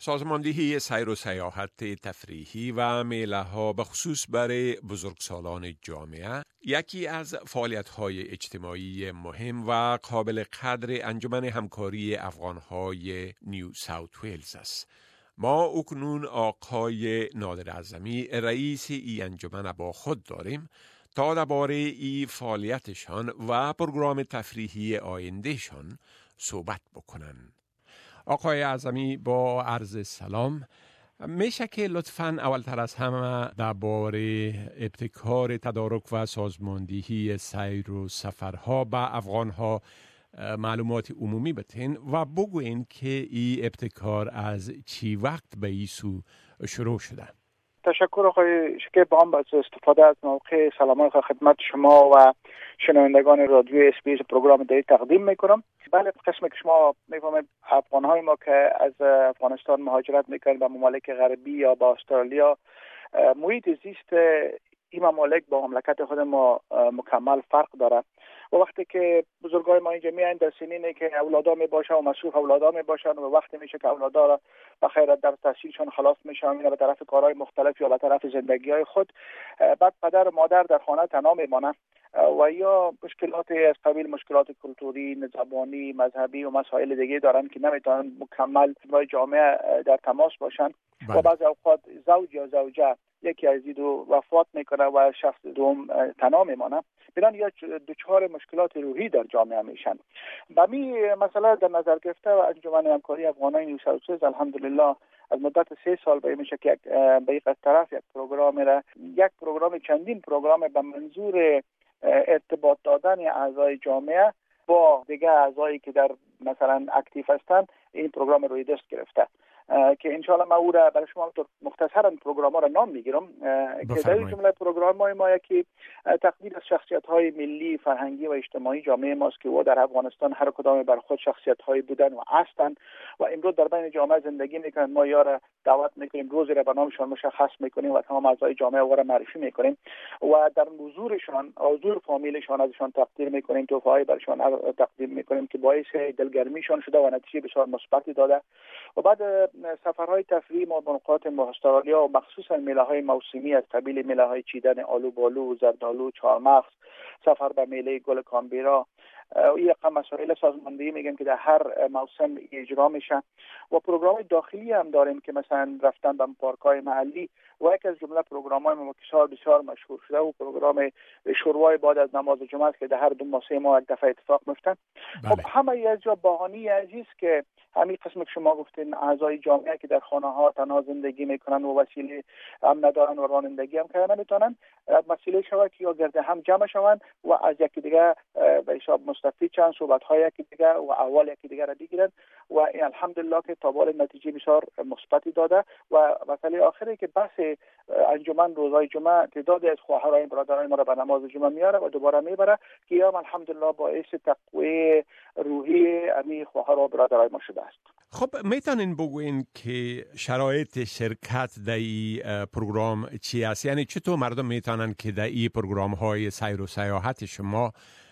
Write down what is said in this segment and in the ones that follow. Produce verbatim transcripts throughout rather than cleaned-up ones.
سازماندهی سیر و سیاحت تفریحی و میله‌ها به خصوص برای بزرگسالان جامعه یکی از فعالیت‌های اجتماعی مهم و قابل قدر انجمن همکاری افغان‌های نیو ساوت ویلز است. ما اکنون آقای نادر اعظمی رئیس ای انجمن با خود داریم تا درباره ای فعالیتشان و پروگرام تفریحی آیندهشان صحبت بکنند. آقای اعظمی با عرض سلام، میشه که لطفاً اولتر از همه درباره ابتکار تدارک و سازماندهی سیر و سفرها به افغانها معلومات عمومی بتین و بگوین که این ابتکار از چی وقت به این سو شروع شده؟ تشکر آقای شکیب هم از استفاده از موقع سلام خدمت شما و شنوندگان رادیو اس بی اس پروگرام دیگه تقدیم میکنم. بله، قسمی که شما میفهمید افغان‌های ما که از افغانستان مهاجرت میکنن به ممالک غربی یا به استرالیا، محیط زیست این ممالک با مملکت خود ما مکمل فرق داره و وقتی که بزرگای ما اینجا میان در سنینه که اولادا می باشن و مصروف اولادا می باشن و وقتی میشه که اولادا را بخیر در تحصیلشون خلاص میشن یا به طرف کارهای مختلف یا به طرف زندگی های خود، بعد پدر و مادر در خانه تنها میمانن و یا مشکلات از قبیل مشکلات کلتوری، زبانی، مذهبی و مسائل دیگه دارن که نمیتونن مکمل با جامعه در تماس باشن و بعضی اوقات زوج یا زوجه یکی از این دو وفات میکنه و شخص دوم تنها میمانه، بنان یا دچار مشکلات روحی در جامعه میشن. با می مثلا در نظر گرفته و انجمن همکاری افغانای نیو ساوت ویلز الحمدلله از مدت سه سال به میشه که به یک طرف یک پروگرام را یک پروگرام چندین پروگرام به منظور ارتباط دادن اعضای جامعه با دیگه اعضایی که در مثلا اکتیو هستند این پروگرام روی دست گرفته که انشالله من او را برای شما مختصرا پروگرام ها را نام میگیرم که در این جمله پروگرام های ما یکی تقدیر از شخصیت های ملی، فرهنگی و اجتماعی جامعه ماست که او در افغانستان هر کدام بر خود شخصیت های بودن و هستند و امروز در بین جامعه زندگی میکنند. ما یا را دعوت میکنیم، روزی را به نامشان مشخص میکنیم و تمام اعضای جامعه او را معرفی میکنیم و در حضورشان حضور فامیلشان ازشان تقدیر میکنیم، تحفه‌ای برشان تقدیم میکنیم که باعث دلگرمیشان شده و نتیجه بسیار مثبتی داده. و بعد سفرهای تفریحی ما به نقاط استرالیا و مخصوصا میله‌های موسمی از قبیل میله‌های چیدن آلو بالو، زردآلو، چهارمغز، سفر به میله گل کامبیرا، این رقم مسائل سازماندهی میگن که در هر موسم اجرا میشن و پروگرام داخلی هم داریم که مثلا رفتن به پارک‌های محلی و یک از جمله پروگرام‌های ما بسیار بسیار مشهور شده و پروگرام شروع بعد از نماز جمعه است که در هر دو ماه سه ماه یک دفعه اتفاق میفتن. خب همه از جا بهانه عزیز که همین قسم که شما گفتین اعضای جامعه که در خانه ها تنها زندگی میکنن و وسیله هم ندارن و رانندگی هم کردن نمیتونن، مسئله شود که یا گرد هم جمع شوند و از یکی دیگه به حساب مستفید چند صحبت های یکی دیگه و احوال یکی دیگه را بگیرن و این الحمدلله که تا بال نتیجه بسیار مثبتی داده. و مسئله آخری که بحث انجمن روزهای جمعه تعدادی از خواهرای برادرای ما را به نماز جمعه میاره و دوباره میبره که هم الحمدلله باعث تقویت روحی امی خواهر و برادرای ما شده است. خب میتونین بگوین که شرایط شرکت در این پروگرام چی است؟ یعنی چطور مردم میتونن که در این پروگرام های سیر و سیاحت شما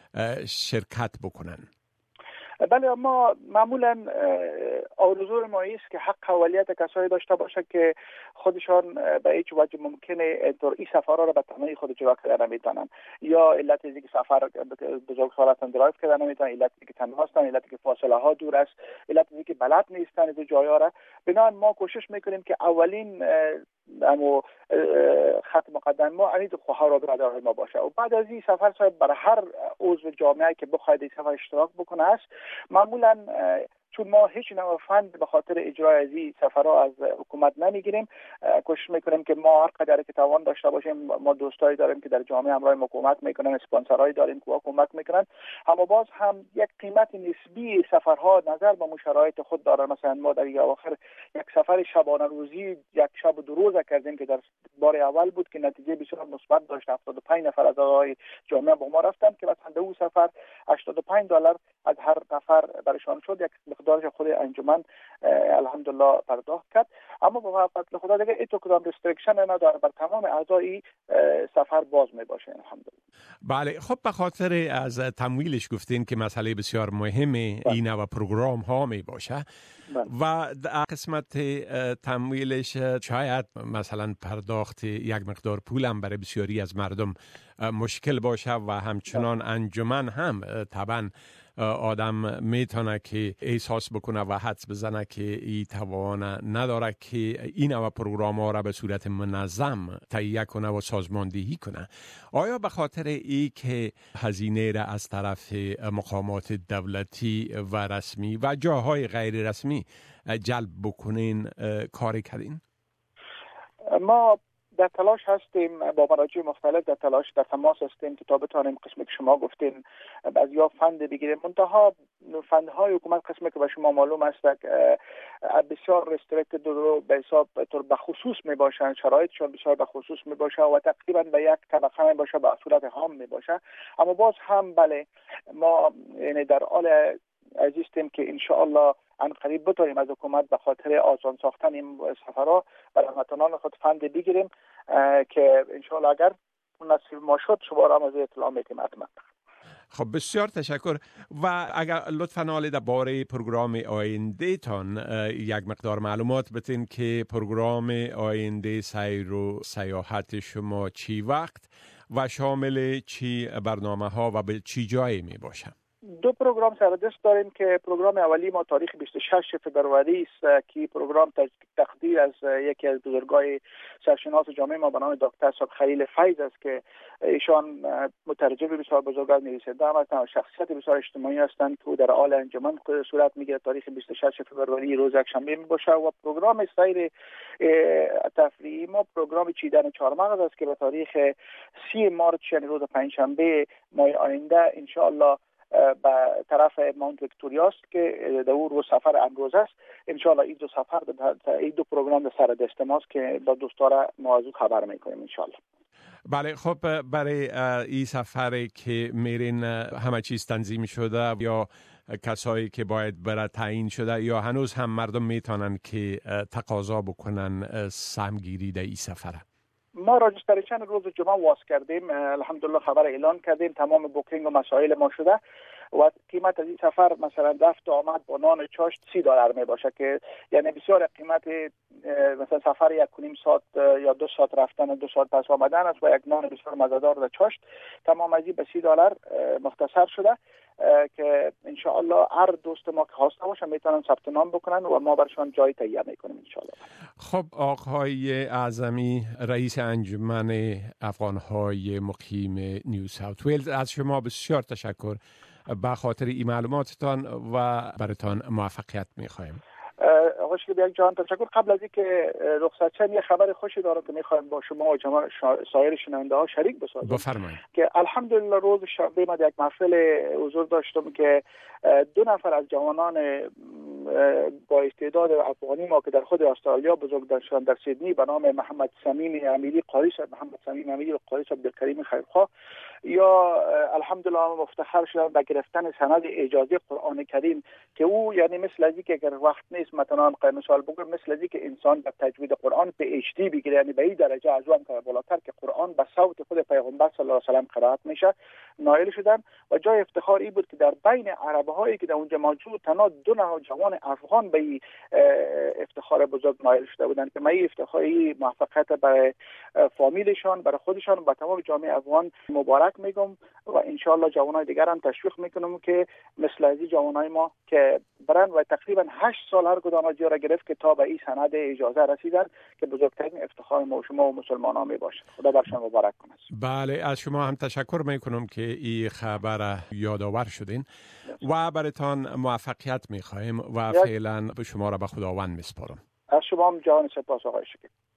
شرکت بکنن؟ بله، ما معمولا آرزوی ما است که حق اولیت کسایی داشته باشه که خودشان به هیچ وجه ممکنه اینطور این سفرها را به تنهایی خود اجرا کردن نمیتونن، یا علت اینکه سفر بزرگسال هستن درایو کردن نمیتونن، علت اینکه تنها هستن، علت اینکه فاصله ها دور است، علت اینکه بلد نیستن از جایا را. بنابراین ما کوشش میکنیم که اولین اما خط مقدم ما انید خواهر و برادرای ما باشه و بعد از این سفر صاحب برای هر عضو جامعه که بخواید این سفر اشتراک بکنه است. معمولا چون ما هیچ نوع فند به خاطر اجرای از این سفرها از حکومت نمیگیریم، کوشش میکنیم که ما هر قدر که توان داشته باشیم. ما دوستایی داریم که در جامعه همراه حکومت میکنن، اسپانسرایی داریم که حکومت میکنن، اما باز هم یک قیمت نسبی سفرها نظر به شرایط خود داره. مثلا ما در اواخر یک سفر شبانه روزی یک شب دو روزه کردیم که در بار اول بود که نتیجه بسیار مثبت داشت. هفتاد و پنج نفر از اعضای جامعه با ما رفتن که مثلا در اون سفر هشتاد و پنج دلار از هر نفر برشان شد. یک مقدارش خود انجمن الحمدلله پرداخت کرد. اما با فضل خدا دیگه ایتو کدام ریستریکشن نداره، بر تمام اعضای سفر باز می باشه الحمدلله. بله، خب به خاطر از تمویلش گفتین که مسئله بسیار مهمه این و پروگرام ها می باشه و در قسمت تمویلش شاید مثلا پرداخت یک مقدار پول هم برای بسیاری از مردم مشکل باشه و همچنان انجمن هم طبعا آدم میتونه که احساس بکنه و حدس بزنه که این توان نداره که این و پروگرام ها را به صورت منظم تهیه کنه و سازماندهی کنه. آیا به خاطر ای که هزینه را از طرف مقامات دولتی و رسمی و جاهای غیر رسمی جلب بکنین کاری کردین؟ ما در تلاش هستیم، با مراجع مختلف در تلاش در تماس هستیم که تا بتانیم قسمی که شما گفتین از یا فند بگیریم. منتها فندهای حکومت قسمی که به شما معلوم است بسیار ریستریکتد رو به حساب طور به خصوص می باشن، شرایطشون بسیار به خصوص می باشه و تقریبا به یک طبقه می باشه، به صورت عام می باشه. اما باز هم بله ما یعنی در حال عزیزیم که ان شاء الله ان قریب بتونیم از حکومت به خاطر آسان ساختن این سفرها برای هموطنان خود فند بگیریم که ان شاء الله اگر نصیب ما شد شما را از اطلاع میدیم حتما. خب بسیار تشکر. و اگر لطفاً حالا درباره پروگرام آینده تان یک مقدار معلومات بتین که پروگرام آینده سیر و سیاحت شما چی وقت و شامل چی برنامه ها و به چی جایی می باشه؟ دو پروگرام سردست داریم که پروگرام اولی ما تاریخ بیست و شش فوریه است که پروگرام تقدیر از یکی از بزرگای سرشناس جامعه ما به نام دکتر صاحب خلیل فیض است که ایشان مترجم بسیار بزرگ از نویسنده هستند و شخصیت بسیار اجتماعی هستند که در حال انجمن صورت میگیره. تاریخ بیست و شش فوریه روز یکشنبه می باشه و پروگرام سیر تفریحی ما پروگرام چیدن چهارمغز است که به تاریخ سی مارس یعنی روز پنجشنبه ماه آینده ان شاء الله به طرف ماونت ویکتوریا است که در اون روز سفر امروز است. ان شاء الله این دو سفر این دو پروگرام در سر دست ماست که با دوستان موضوع خبر میکنیم ان شاء الله. بله، خب برای این سفری که میرین همه چیز تنظیم شده یا کسایی که باید برای تعیین شده یا هنوز هم مردم میتونن که تقاضا بکنن سهمگیری در این سفره؟ ما راجستریشن روز جمعه واس کردیم، الحمدلله خبر اعلان کردیم، تمام بوکینگ و مسائل ما شده و قیمت از این سفر مثلا رفت و آمد با نان چاشت سی دلار می باشه که یعنی بسیار قیمت مثلا سفر یک و نیم ساعت یا دو ساعت رفتن و دو ساعت پس آمدن است و یک نان بسیار مزه‌دار و چاشت تمام از این به سی دلار مختصر شده که ان شاء الله هر دوست ما که خواسته باشه میتونن ثبت نام بکنن و ما برشون جای تهیه میکنیم ان شاء الله. خب آقای اعظمی رئیس انجمن افغان‌های مقیم نیو ساوت ویلز، از شما بسیار تشکر به خاطر این معلوماتتان و براتان موفقیت میخوایم. آقای شکیب یک جان تشکر. قبل از اینکه رخصت شم یه خبر خوشی دارم که میخوایم با شما و جماعت سایر شنونده ها شریک بسازم. بفرمایید. که الحمدلله روز شنبه ما یک محفل حضور داشتم که دو نفر از جوانان با استعداد افغانی ما که در خود استرالیا بزرگ داشتن در سیدنی به نام محمد صمیم امیری قاری صاحب محمد صمیم امیری و قاری صاحب عبدالکریم خیرخواه یا الحمدلله مفتخر شدن به گرفتن سند اجازه قرآن کریم که او یعنی مثل از اینکه اگر وقت نیست مثلا قائم مثال بگم مثل از اینکه انسان به تجوید قرآن به اچ دی بگیره یعنی به این درجه از اون که بالاتر که قرآن به صوت خود پیغمبر صلی الله علیه و سلم قرائت میشه نائل شدن و جای افتخار این بود که در بین عرب هایی که در اونجا موجود تنها دو نفر جوان افغان به این افتخار بزرگ نائل شده بودند که من این افتخاری موفقیت برای فامیلشان برای خودشان و تمام جامعه افغان مبارک میگم و ان شاء الله جوانای دیگر هم تشویق میکنم که مثل از این جوانای ما که برن و تقریبا هشت سال هر کدام از را گرفت که تا به این سند اجازه رسیدن که بزرگترین افتخار ما و شما و مسلمانان می باشه. خدا برشان مبارک کنه. بله، از شما هم تشکر میکنم که این خبر یادآور شدین و براتان موفقیت میخوایم و فعلا به شما را به خداوند میسپارم. از شما هم جان سپاس آقای شکیب.